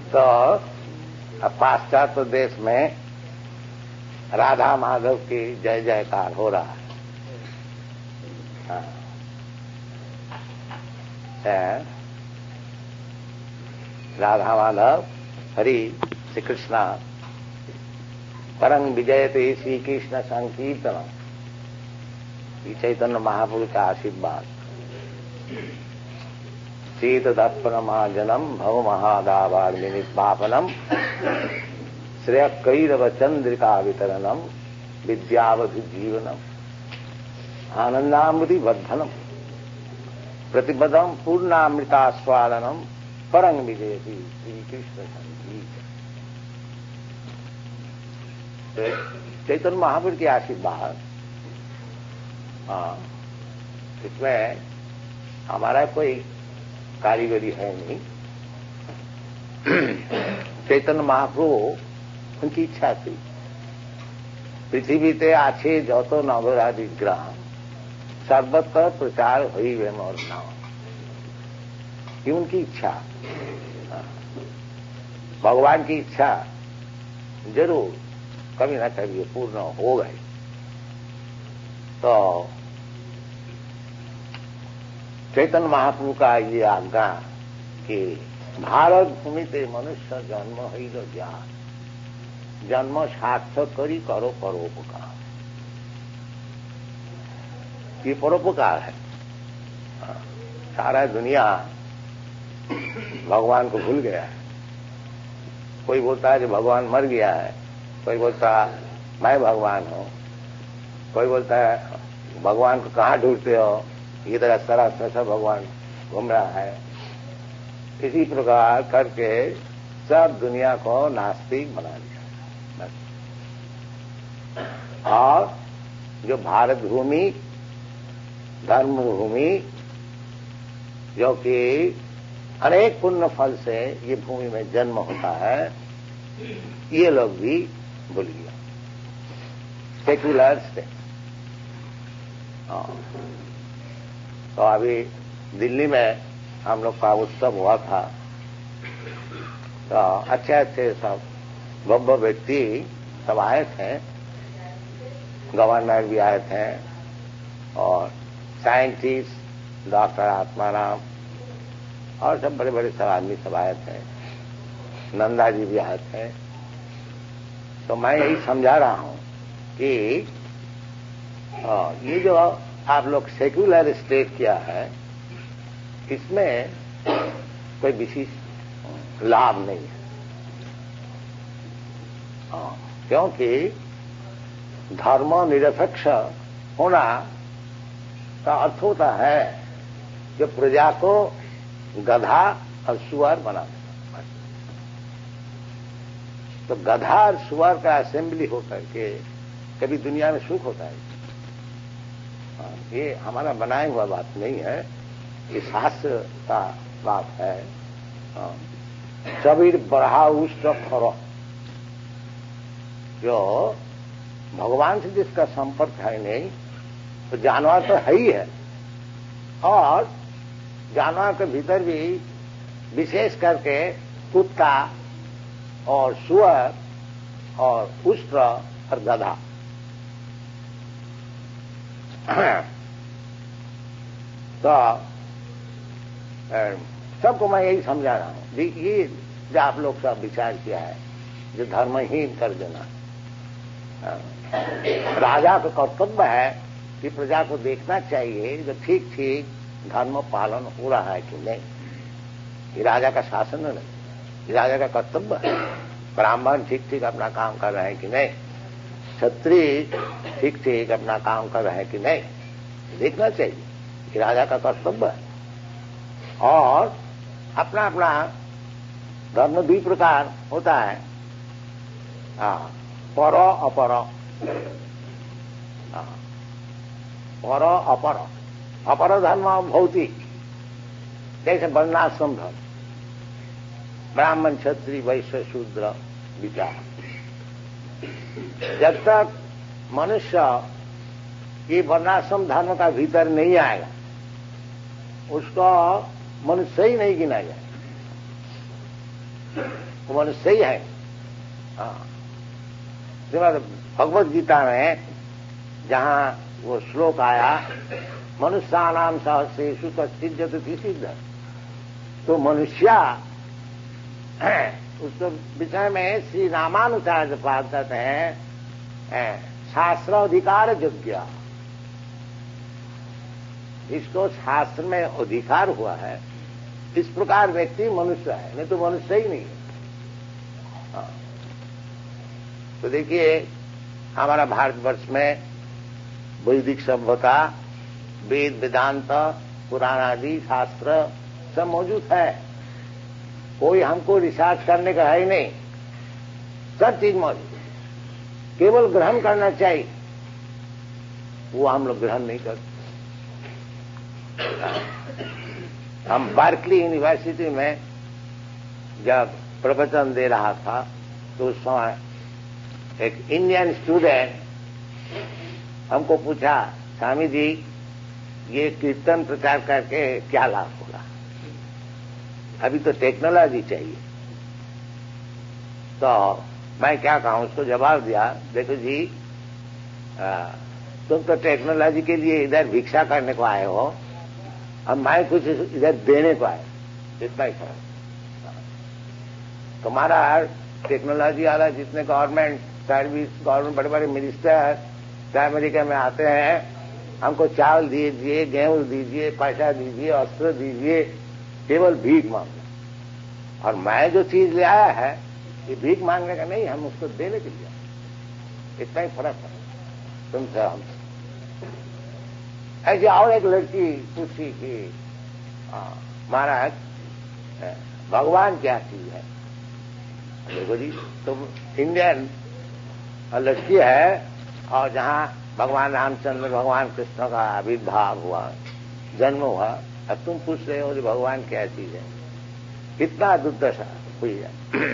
तो अब पाश्चात्य देश में राधा माधव की जय जयकार हो रहा है। हाँ। राधा माधव हरि श्री कृष्णा परम विजयते श्री कृष्ण संकीर्तन, चैतन्य महापुरुष का आशीर्वाद। शीत दर्पण महाजनम भव महादावार निपापनम श्रेय कैरव चंद्रिका वितरणम विद्यावधि जीवनम आनंदामृति वर्धनम प्रतिपदम पूर्णामृतास्वादनम परम विजयति श्री कृष्ण संगीत। चैतन्य महापुरुष के आशीर्वाद। हाँ, इसमें हमारा कोई कारीगरी है नहीं। चैतन्य महाप्रभु उनकी इच्छा थी पृथ्वीते आछे जतो नवराधि ग्रह सर्वत्र प्रचार हुई वे मोर नाम। ये उनकी इच्छा, भगवान की इच्छा जरूर कभी ना कभी पूर्ण हो गई। तो चैतन्य महाप्रभु का ये आज्ञा कि भारत भूमि ते मनुष्य जन्म ही जा जन्म सार्थक करी करो परोपकार। ये परोपकार है। सारा दुनिया भगवान को भूल गया है। कोई बोलता है कि भगवान मर गया है, कोई बोलता मैं भगवान हूं, कोई बोलता है भगवान को कहाँ ढूंढते हो, ये तरह सारा भगवान घूम रहा है। इसी प्रकार करके सब दुनिया को नास्तिक बना दिया। और जो भारत भूमि धर्म भूमि, जो कि अनेक पुण्य फल से ये भूमि में जन्म होता है, ये लोग भी भूल गया। Secular state. तो अभी दिल्ली में हम लोग का उत्सव हुआ था। तो अच्छे अच्छे सब भव्य व्यक्ति सब आए थे, गवर्नर भी आए थे और साइंटिस्ट डॉक्टर आत्माराम और सब बड़े बड़े सब आदमी सब आए थे। नंदा जी भी आए थे। तो मैं यही समझा रहा हूं कि ये जो आप लोग सेक्युलर स्टेट किया है, इसमें कोई विशेष लाभ नहीं है। क्योंकि धर्म निरपेक्ष होना का अर्थ होता है जो प्रजा को गधा और सुअर बना देता। तो गधा और सुअर का असेंबली होकर के कभी दुनिया में सुख होता है? ये हमारा बनाया हुआ बात नहीं है, ये शास्त्र का बात है। सबीर बढ़ा उष्ट खरो, जो भगवान से जिसका संपर्क है नहीं, तो जानवर तो है ही है। और जानवर के भीतर भी विशेष करके कुत्ता और सुअर और उष्ट्र और गधा। तो सबको मैं यही समझा रहा हूं, ये जो आप लोग सब विचार किया है, जो धर्महीन कर देना। राजा का कर्तव्य है कि प्रजा को देखना चाहिए जो ठीक ठीक धर्म पालन हो रहा है कि नहीं। ये राजा का शासन नहीं, ये राजा का कर्तव्य है। ब्राह्मण ठीक ठीक अपना काम कर रहे हैं कि नहीं, क्षत्रिय ठीक ठीक अपना काम कर रहे हैं कि नहीं, देखना चाहिए। ये राजा का कर्तव्य है। और अपना अपना धर्म दो प्रकार होता है, पर अपर। पर अपर, अपर धर्म भौतिक, जैसे वर्णाश्रम धर्म, ब्राह्मण क्षत्रिय वैश्य शूद्र विचार। जब तक मनुष्य ये वर्णाश्रम धर्म का भीतर नहीं आएगा, उसको मनुष्य ही नहीं गिना जाए। वो मनुष्य ही है। हाँ, भगवत गीता में जहां वो श्लोक आया, मनुष्यानाम सहस्रेषु कश्चित् जयति सिद्ध, तो मनुष्य उस विषय में श्री रामानुचार्य पाद कहते हैं शास्त्राधिकार योग्य। इसको शास्त्र में अधिकार हुआ है, इस प्रकार व्यक्ति मनुष्य है, नहीं तो मनुष्य ही नहीं है। हाँ। तो देखिए हमारा भारतवर्ष में वैदिक सभ्यता, वेद वेदांत, पुराण आदि शास्त्र सब मौजूद है। कोई हमको रिसर्च करने का है ही नहीं, सब चीज मौजूद, केवल ग्रहण करना चाहिए। वो हम लोग ग्रहण नहीं करते। हम बार्कली यूनिवर्सिटी में जब प्रवचन दे रहा था तो उस समय एक इंडियन स्टूडेंट हमको पूछा, स्वामी जी ये कीर्तन प्रचार करके क्या लाभ होगा, अभी तो टेक्नोलॉजी चाहिए। तो मैं क्या कहूं, उसको जवाब दिया, देखो जी तुम तो टेक्नोलॉजी के लिए इधर भिक्षा करने को आए हो, अब मैं कुछ इधर देने को आए, इतना ही फर्क। तुम्हारा टेक्नोलॉजी वाला जितने गवर्नमेंट सर्विस, गवर्नमेंट बड़े बड़े मिनिस्टर अमेरिका में आते हैं, हमको चावल दीजिए, गेहूं दीजिए, पैसा दीजिए, अस्त्र दीजिए, केवल भीख मांगना। और मैं जो चीज ले आया है ये भीख मांगने का नहीं, हम उसको देने के लिए, इतना ही फर्क है तुमसे हमसे। ऐसे और एक लड़की पूछी कि महाराज भगवान क्या चीज है। देखो जी तुम इंडियन लड़की है और जहां भगवान रामचंद्र, भगवान कृष्ण का आविर्भाव हुआ, जन्म हुआ, अब तुम पूछ रहे हो कि भगवान क्या चीज है। कितना दुर्दशा हुई है।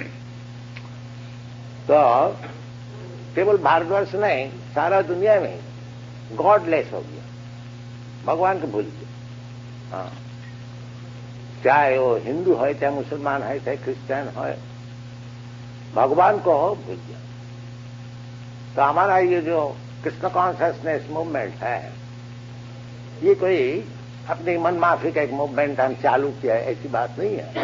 तो केवल भारतवर्ष नहीं, सारा दुनिया में गॉडलेस हो गया, भगवान को भूल गया। हाँ, चाहे वो हिंदू है, चाहे मुसलमान है, चाहे क्रिश्चियन है, भगवान को भूल गया। तो हमारा ये जो कृष्ण कॉन्शियसनेस मूवमेंट है, ये कोई अपनी मनमाफी का एक मूवमेंट हम चालू किया है, ऐसी बात नहीं है।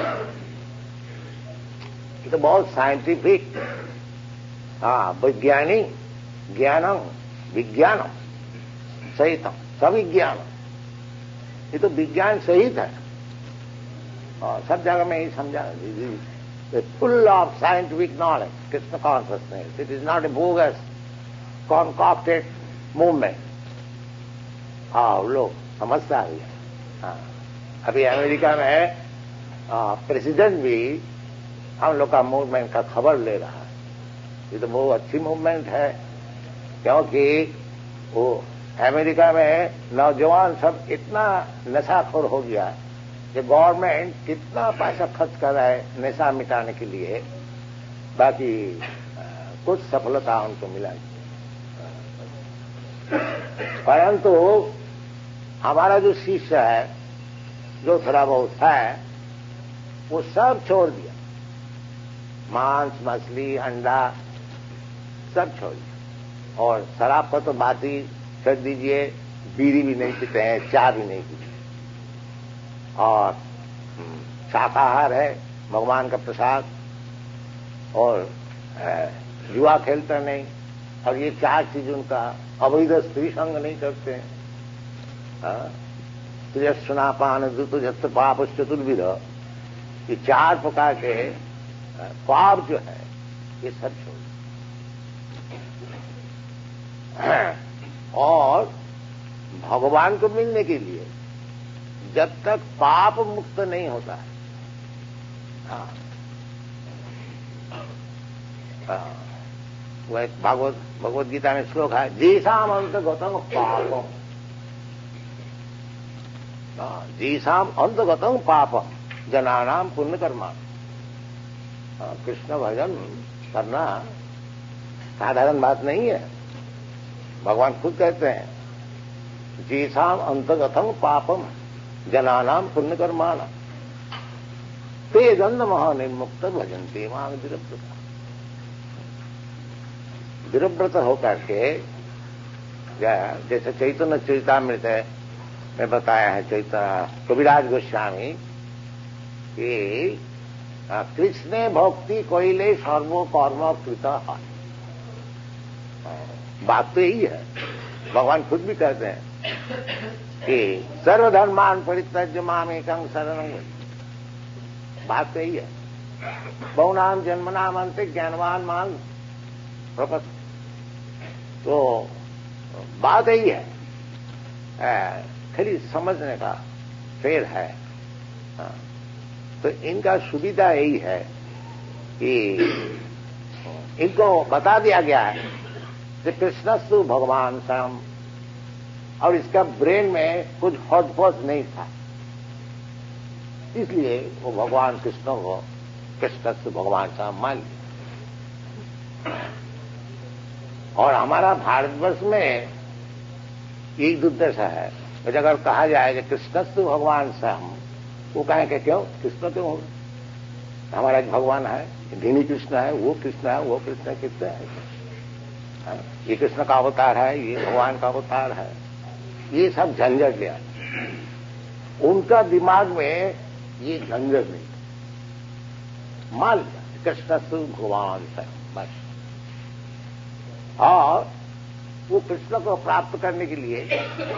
ये तो बहुत साइंटिफिक, हाँ, वैज्ञानिक ज्ञानम विज्ञानम सहितम, सविज्ञानम, ये तो विज्ञान सहित है। और सब जगह में ही समझा, full of scientific knowledge, Krishna consciousness, it is not a bogus concocted movement। हाँ, लोग समझता है। हाँ, अभी अमेरिका में प्रेसिडेंट भी हम लोग का मूवमेंट का खबर ले रहा है। ये तो बहुत अच्छी मूवमेंट है, क्योंकि वो अमेरिका में नौजवान सब इतना नशाखोर हो गया कि गवर्नमेंट कितना पैसा खर्च कर रहा है नशा मिटाने के लिए, बाकी कुछ सफलता उनको मिला। परंतु हमारा जो शिष्य है, जो थोड़ा बहुत है, वो सब छोड़ दिया, मांस, मछली, अंडा सब छोड़ दिया। और शराब का तो बात ही कर दीजिए, बीड़ी भी नहीं पीते हैं, चाय भी नहीं पीते, और शाकाहार है, भगवान का प्रसाद, और जुआ खेलता नहीं, और ये चार चीज उनका, अवैध स्त्री संग नहीं करते हैं, त्रियस्नापान धृत पाप चतुर्विध, ये चार प्रकार के पाप जो है ये सब छोड़। और भगवान को मिलने के लिए जब तक पाप मुक्त नहीं होता है, वो एक भगवत गीता में श्लोक है, जीसाम अंतगतम पापम, जीसाम अंतगतम पापम जनानाम पुण्य कर्मा। कृष्ण भजन करना साधारण बात नहीं है। भगवान खुद कहते हैं, जीसाम अंतगतम पापम जनानाम पुण्य कर्माना। ते द्वंद्व मोह निर्मुक्त भजन्ते मां विरव्रत। विरव्रत होकर के जैसे चैतन्य चरितामृत में बताया है चैतन्य कविराज गोस्वामी कि कृष्णे भक्ति कोइले सर्व कर्म कृत है। बात तो यही है, भगवान खुद भी कहते हैं कि सर्वधर्मान परित्यज्य मामेकं शरणं व्रज। बात तो यही है, बहुनाम जन्मनाम अंते ज्ञानवान मान प्रपत। तो बात यही है, खाली समझने का फेर है। तो इनका सुविधा यही है कि इनको बता दिया गया है कि कृष्णस्तु भगवान स्वयं, और इसका ब्रेन में कुछ हौज-पौज नहीं था, इसलिए वो भगवान कृष्ण को कृष्णस्तु भगवान स्वयं मान लिया। और हमारा भारतवर्ष में एक दुर्दशा है, अगर कहा जाए कि कृष्णस्तु भगवान स्वयं, वो कहें कि क्यों कृष्ण क्यों हो, हमारा एक भगवान है, धीनी कृष्ण है, वो कृष्ण है, वो कृष्ण कितने है, ये कृष्ण का अवतार है, ये भगवान का अवतार है, ये सब झंझट लिया। उनका दिमाग में ये झंझट नहीं, मान लिया कृष्णस्तु भगवान है बस। और वो कृष्ण को प्राप्त करने के लिए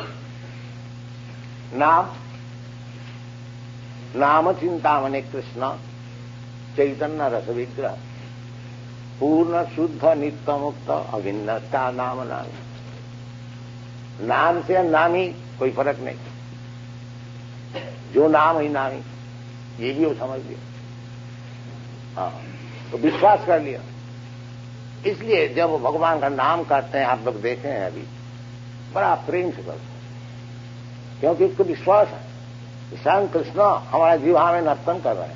नाम चिंतामणि कृष्ण चैतन्य रस विग्रह पूर्ण शुद्ध नित्य मुक्त अभिन्न का नाम नामी। नाम से नामी कोई फर्क नहीं, जो नाम ही नामी, ये भी वो समझ लिया। हाँ, तो विश्वास कर लिया। इसलिए जब वो भगवान का नाम करते हैं, आप लोग देखे हैं अभी, बड़ा प्रेम से करते हैं, क्योंकि उसको विश्वास है स्वयं कृष्ण हमारा जीवा में नर्तन कर रहे हैं।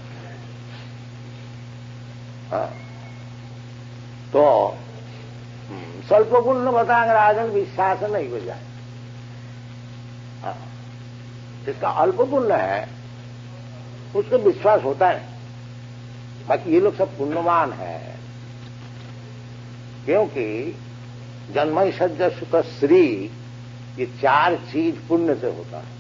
हाँ, तो स्वल्प पुण्य बताएंगे राजन, विश्वास नहीं हो जाए। हाँ, जिसका अल्प पुण्य है उसको विश्वास होता है, बाकी ये लोग सब पुण्यवान है, क्योंकि जन्मय सज्ज सुत श्री, ये चार चीज पुण्य से होता है।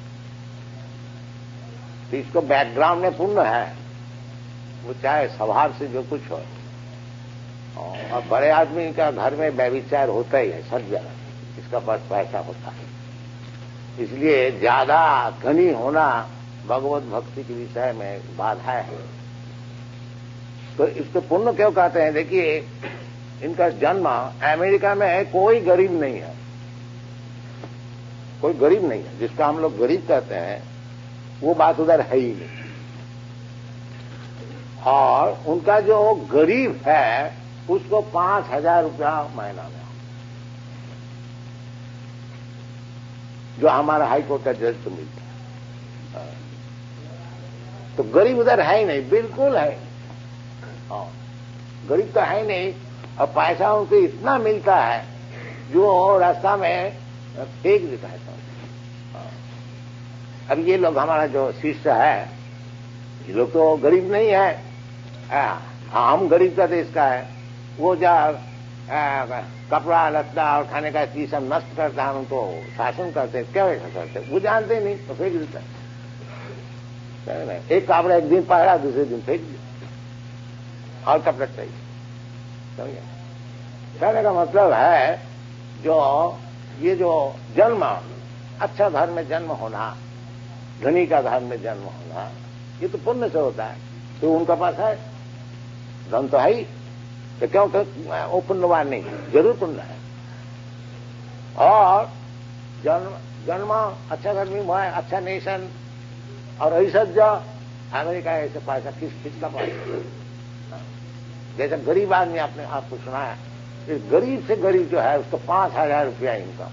तो इसको बैकग्राउंड में पुण्य है, वो चाहे स्वभाव से जो कुछ हो। और बड़े आदमी का घर में व्यभिचार होता ही है सब जगह, इसका पास पैसा होता है, इसलिए ज्यादा धनी होना भगवत भक्ति के विषय में बाधा है। तो इसको पुण्य क्यों कहते हैं? देखिए, इनका जन्म अमेरिका में है, कोई गरीब नहीं है, कोई गरीब नहीं है। जिसका हम लोग गरीब कहते हैं वो बात उधर है ही नहीं। और उनका जो गरीब है उसको 5,000 रुपया महीना में, जो हमारा हाईकोर्ट का जज को मिलता है। तो गरीब उधर है ही नहीं, बिल्कुल है। गरीब तो है ही नहीं, और पैसा उनको इतना मिलता है जो रास्ता में फेंक देता है। अब ये लोग, हमारा जो शिष्य है, ये लोग तो गरीब नहीं है, हम गरीब का देश का है। वो जा कपड़ा लत्ता और खाने का चीज सब नष्ट करता है, उनको शासन करते हैं। क्या ऐसा करते हैं? वो जानते नहीं तो फेंक देता है। एक कपड़ा एक दिन पहरा, दूसरे दिन फेंक दिया, और कपड़ा चाहिए। समझे? कहने का मतलब है, जो ये जो जन्म, अच्छा घर में जन्म होना, धनी का घर में जन्म होना, ये तो पुण्य से होता है। तो उनका पास है, धन तो है ही, तो क्यों वो पुण्यवान नहीं? जरूर पुण्य है। और जन्म अच्छा घर में हुआ है, अच्छा नेशन, और ऐसा जो अमेरिका ऐसे पैसा किसका पास? जैसे गरीब आदमी आपने आपको सुनाया, इस गरीब से गरीब जो है उसको 5,000 रुपया इनकम।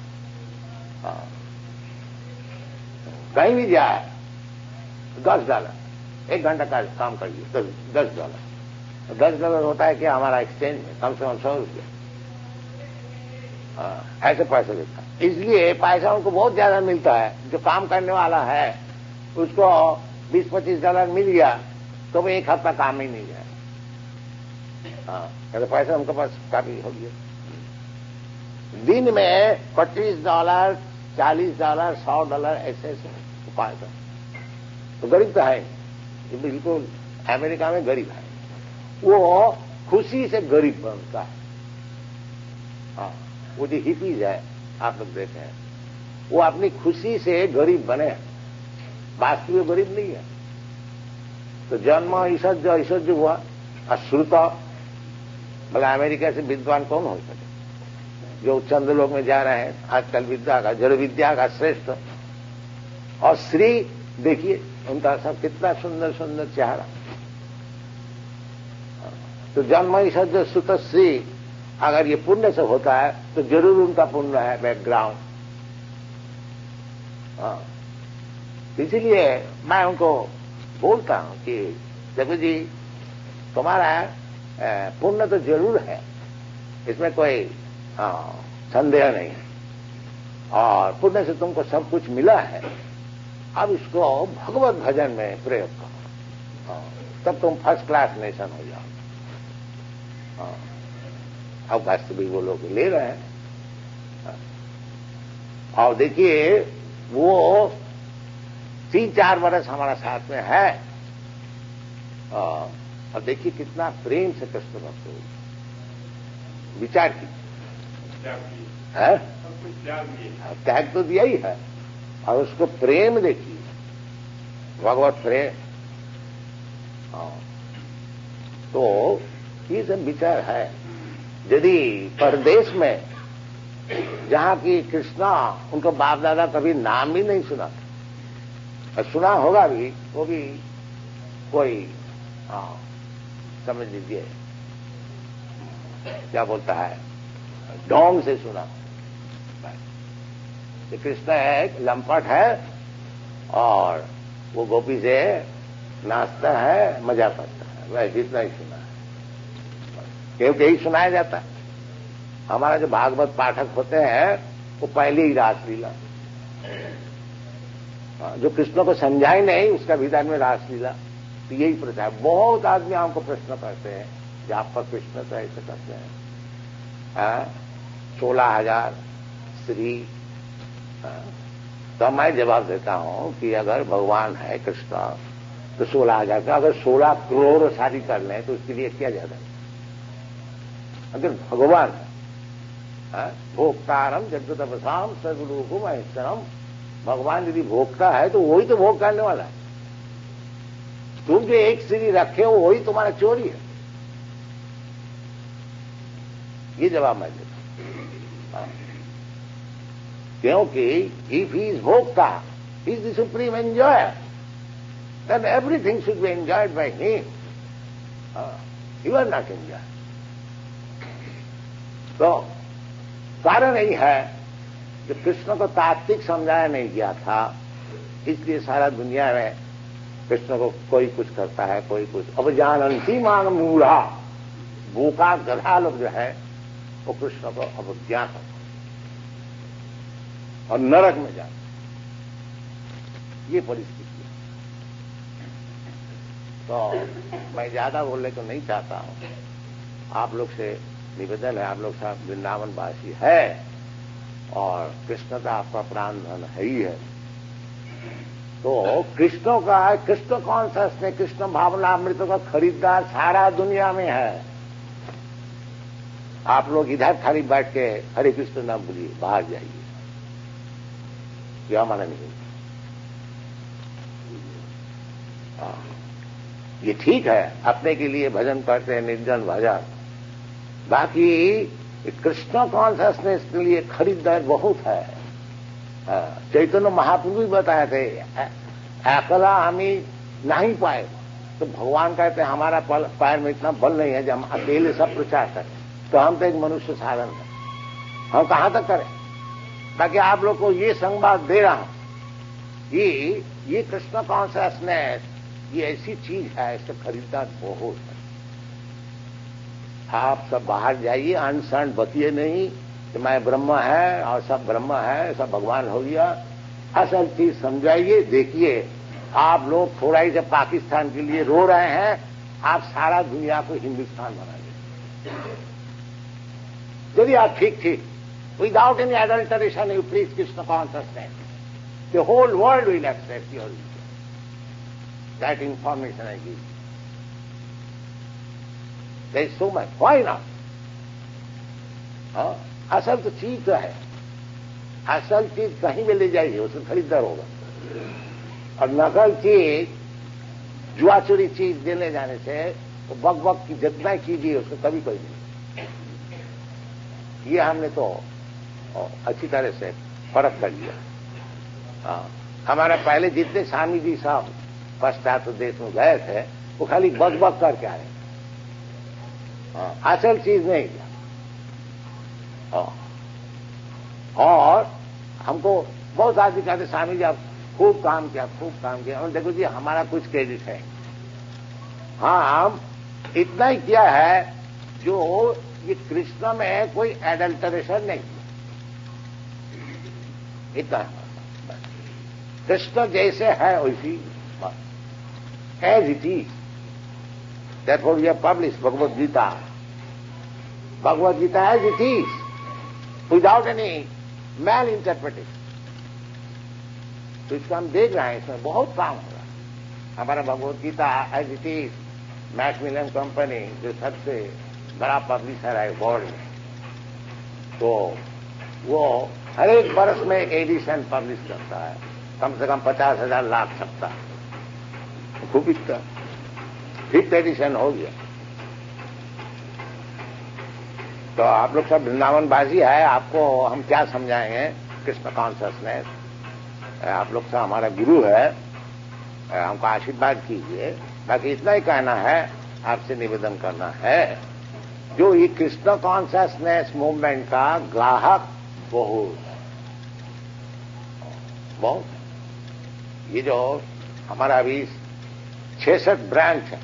कहीं भी जाए $10, 1 घंटा का काम करिए, $10। $10 होता है कि हमारा एक्सचेंज में कम से कम 100 रुपया ऐसे पैसे देता है। इसलिए पैसा उनको बहुत ज्यादा मिलता है। जो काम करने वाला है उसको $20-25 मिल गया तो वो एक हफ्ता काम ही नहीं गया। हाँ, कहते पैसा उनके पास काफी हो गया। दिन में $25, $40, $100 ऐसे उपाय कर। तो गरीब तो है, ये बिल्कुल अमेरिका में गरीब है, वो खुशी से गरीब बनता है। हाँ, वो जो हिपीज है आप लोग देखे हैं, वो अपनी खुशी से गरीब बने, वास्तविक गरीब नहीं है। तो जन्म ऐश्वर्य हुआ, अश्रुत भला अमेरिका से विद्वान कौन हो सके, जो चंद्रलोक में जा रहे हैं आजकल विद्या का, जड़ विद्या का श्रेष्ठ। और श्री देखिए उनका सब कितना सुंदर सुंदर चेहरा। तो जन्म ऐश्वर्य सुत श्री अगर ये पुण्य से होता है तो जरूर उनका पुण्य है बैकग्राउंड। इसीलिए मैं उनको बोलता हूं कि देखो जी, तुम्हारा पुण्य तो जरूर है, इसमें कोई संदेह नहीं है, और पुण्य से तुमको सब कुछ मिला है। अब इसको भगवत भजन में प्रयोग करो, तब तुम फर्स्ट क्लास नेशन हो जाओ। अब वास्तविक वो लोग ले रहे हैं। और देखिए वो 3-4 वर्ष हमारा साथ में है, और देखिए कितना प्रेम से कृष्ण भक्त हो। विचार कीजिए, है त्याग तो दिया ही है, और उसको प्रेम देखिए, भगवत प्रेम। तो ये सब विचार है। यदि परदेश में जहां की कृष्णा उनको बाप दादा कभी नाम भी नहीं सुना, सुना होगा भी, वो भी कोई समझ लीजिए क्या बोलता है, ढोंग से सुना। कृष्ण एक लंपट है और वो गोपी से नाचता है, मजा करता है, वह इतना ही सुना है, क्योंकि यही सुनाया जाता है। हमारा जो भागवत पाठक होते हैं वो पहले ही रासलीला, जो कृष्ण को समझाए नहीं उसका विधान में रासलीला, तो यही प्रचार। बहुत आदमी हमको प्रश्न करते हैं कि आप पर कृष्ण तो ऐसे करते हैं, 16,000 श्री। तो मैं जवाब देता हूं कि अगर भगवान है कृष्ण तो 16,000 का, अगर 16 करोड़ शादी कर लें तो उसके लिए क्या ज्यादा है। अगर भगवान है भोक्तारम जगतपसाम सर्वलोकम महेश्वरम, भगवान यदि भोक्ता है तो वही तो भोग करने वाला है। तुम जो एक श्री रखे हो वही तुम्हारा चोरी है। ये जवाब मैं देता हूं, क्योंकि इफ ही इज भोक्ता, he is the supreme enjoyer, then everything should be enjoyed by him. You are not enjoy. तो कारण यही है कि कृष्ण को तात्विक समझाया नहीं गया था, इसलिए सारा दुनिया में कृष्ण को कोई कुछ करता है, कोई कुछ। अब जानंती मांग मूढ़ा, बोका गधा लोग जो है वो कृष्ण को अवज्ञा करता और नरक में जाता, ये परिस्थिति है। तो मैं ज्यादा बोलने को नहीं चाहता हूं, आप लोग से निवेदन है, आप लोग सब वृंदावनवासी है और कृष्ण का आपका प्राण धन है ही है। तो कृष्ण का, कृष्ण कौन सा स्नेह, कृष्ण भावना अमृत का खरीदार सारा दुनिया में है। आप लोग इधर खाली बैठ के हरे कृष्ण नाम बोलिए, बाहर जाइए, क्या माना नहीं। ये ठीक है, अपने के लिए भजन करते हैं, निर्जन भजन। बाकी कृष्ण कॉन्शसनेस के लिए खरीदार बहुत है। चैतन्य महाप्रभु भी बताए थे, अकेला हम ही नहीं पाए, तो भगवान कहते हैं हमारा पैर में इतना बल नहीं है जो हम अकेले सब प्रचार करें, तो हम तो एक मनुष्य साधन है, हम कहां तक करें। ताकि आप लोग को ये संवाद दे रहा हूं, ये कृष्ण कॉन्शसनेस ये ऐसी चीज है, इससे खरीदार बहुत है। आप सब बाहर जाइए, अनशन बतिए नहीं कि मैं ब्रह्म है और सब ब्रह्म है, सब भगवान हो गया। असल चीज समझाइए, देखिए आप लोग थोड़ा ही से पाकिस्तान के लिए रो रहे हैं, आप सारा दुनिया को हिंदुस्तान बना देंगे। यदि आप ठीक without any adulteration you preach Krishna consciousness, the whole world will accept your that information I give. There is so much, why not? असल तो चीज तो है, असल चीज कहीं भी ले जाइए उसे खरीदार होगा, और नकल चीज जुआ चोरी चीज देने जाने से तो बक की जितना कीजिए उसको कभी कोई नहीं। ये हमने तो अच्छी तरह से फर्क कर लिया। हमारे पहले जितने स्वामी जी साहब पश्चात देश में गए थे वो खाली बक करके आए, असल चीज नहीं किया। और हमको बहुत आदमी कहते स्वामी जी आप खूब काम किया, और देखो जी हमारा कुछ क्रेडिट है। हाँ, हम इतना ही किया है जो ये कृष्ण में कोई एडल्टरेशन नहीं किया, इतना है। कृष्ण जैसे है वैसी as it is, therefore we have published Bhagavad Gita as it is, without any mal interpretation। तो इसको हम देख रहे हैं, इसमें बहुत काम हो रहा है। हमारा Bhagavad Gita as it is, Macmillan company जो सबसे बड़ा पब्लिशर है वर्ल्ड में, तो वो हर एक वर्ष में एडिशन पब्लिश करता है, कम से कम 50,000 लाख छपता है, खूब बिकता। 5th एडिशन हो गया। तो आप लोग सब वृंदावनवासी है, आपको हम क्या समझाएंगे कृष्ण कॉन्शियसनेस। आप लोग से हमारा गुरु है, हमको आशीर्वाद कीजिए। बाकी इतना ही कहना है, आपसे निवेदन करना है, जो ये कृष्ण कॉन्शियसनेस मूवमेंट का ग्राहक बहुत ये जो हमारा अभी 66 ब्रांच है,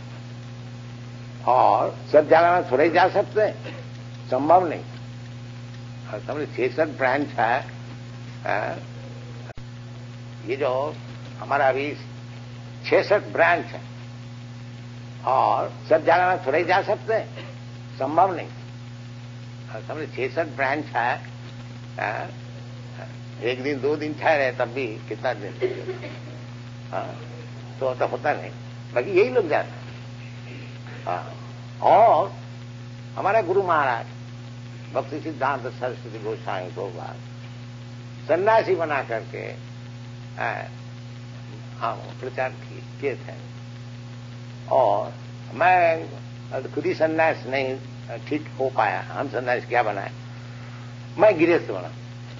और सब जगह में थोड़े जा सकते हैं, संभव नहीं। समझे 66 ब्रांच है, ये जो हमारा अभी 66 ब्रांच है, और सब जगह में थोड़े जा सकते हैं, संभव नहीं। समझे 66 ब्रांच है, एक दिन 2 दिन ठहरे तब भी कितना दिन, तो होता नहीं। बाकी यही लोग जाते हैं। और हमारा गुरु महाराज भक्ति सिद्धांत सरस्वती गोस्वामी को सन्यासी बना करके प्रचार किए थे, और मैं खुद ही सन्यास नहीं ठीक हो पाया। हम सन्यास क्या बनाए, मैं गृहस्थ बना,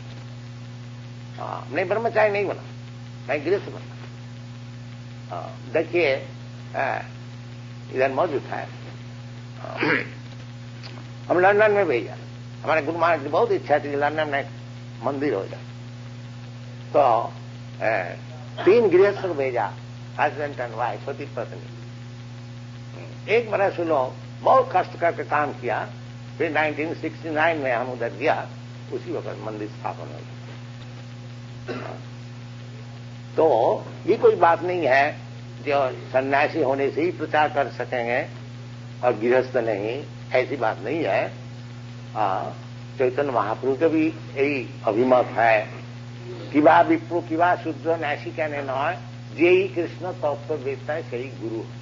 नहीं ब्रह्मचारी नहीं बना, मैं गृहस्थ बना। देखिए इधर मौजूद है, हम लंदन में भेजा। हमारे गुरु महाराज की बहुत इच्छा थी कि लंदन में एक मंदिर हो जाए, तो 3 गृहस्थ को भेजा, हस्बैंड एंड वाइफ, पति पत्नी। एक बरस लोग बहुत कष्ट करके काम किया। फिर 1969 में हम उधर गया, उसी वक्त मंदिर स्थापन हो गया। तो ये कोई बात नहीं है जो सन्यासी होने से ही प्रचार कर सकेंगे और गृहस्थ नहीं, ऐसी बात नहीं है। चैतन्य महाप्रभु का भी यही अभिमत है कि विप्रो की शुद्ध ऐसी कहने न है, जे ही कृष्ण तत्व वेदता है, सही गुरु है।